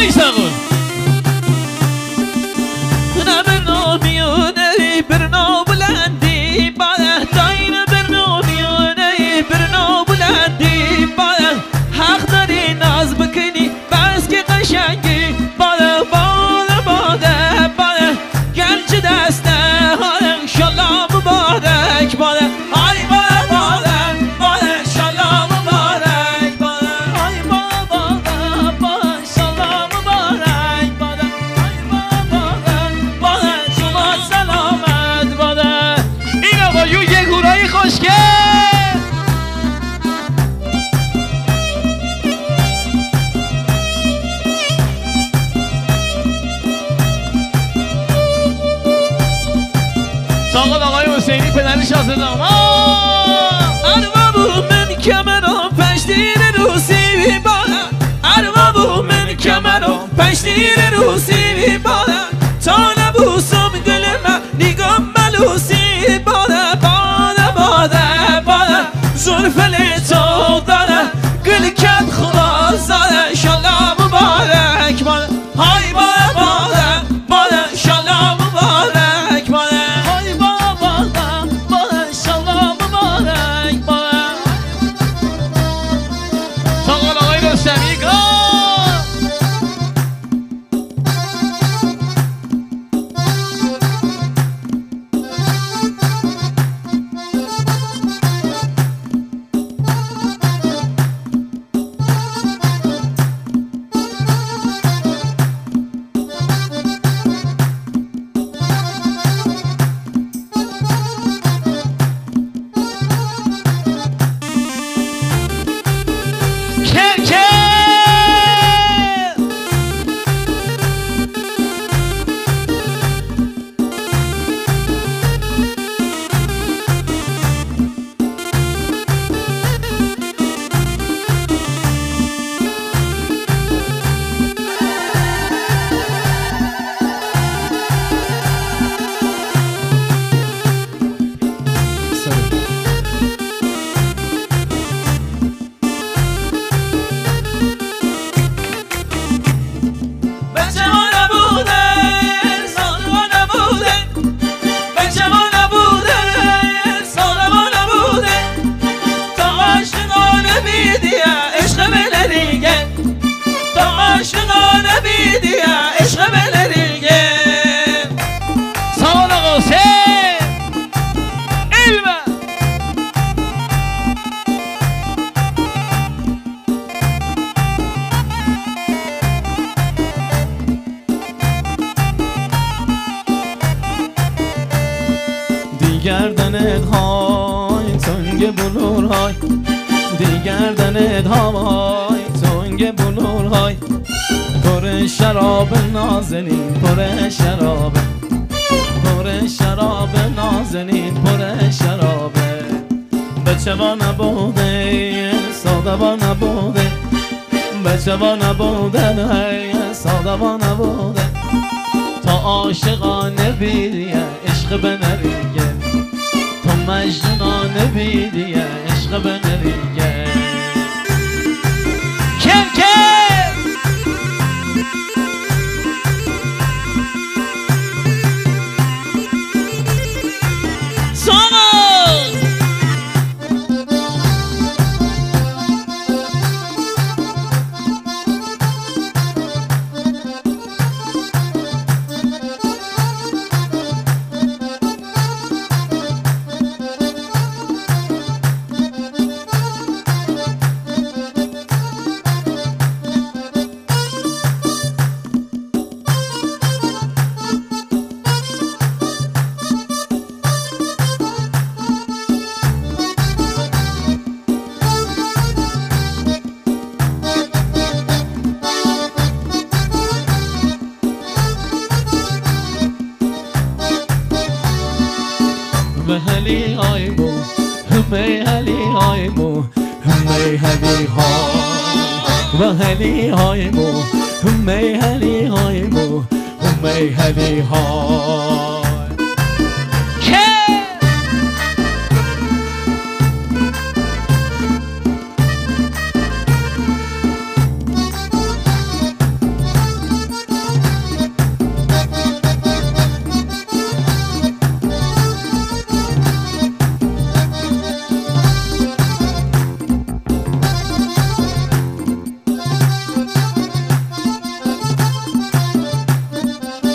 ساقل آقای حسینی پدر شازدام اربابو من کمرم پشتیر روسی بالا اربابو من کمرم پشتیر روسی بالا تا نبوسم گل من نگم ملوسی بالا بالا بالا بالا زلفل تو داره گل کت خلاص داره شالله مبارک بالا های بالا بالا بالا شالله مبارک بالا های بالا بالا بالا شالله مبارک بالا ساقل آقای رستمی گردنت های تنگ بلورهای دیگردنت های تنگ بلورهای پر شراب نازنین پر شراب نازنین پر شراب بچه با نبوده ساده با نبوده بچه با نبوده ساده با نبوده تا عاشقانه بیدیه عشق بنریگه تو مجنونانه بیدیه عشق بنریگه کم کم سامان هلی های مو همی هلی های مو همی هلی های و هلی های مو همی هلی های مو همی هلی های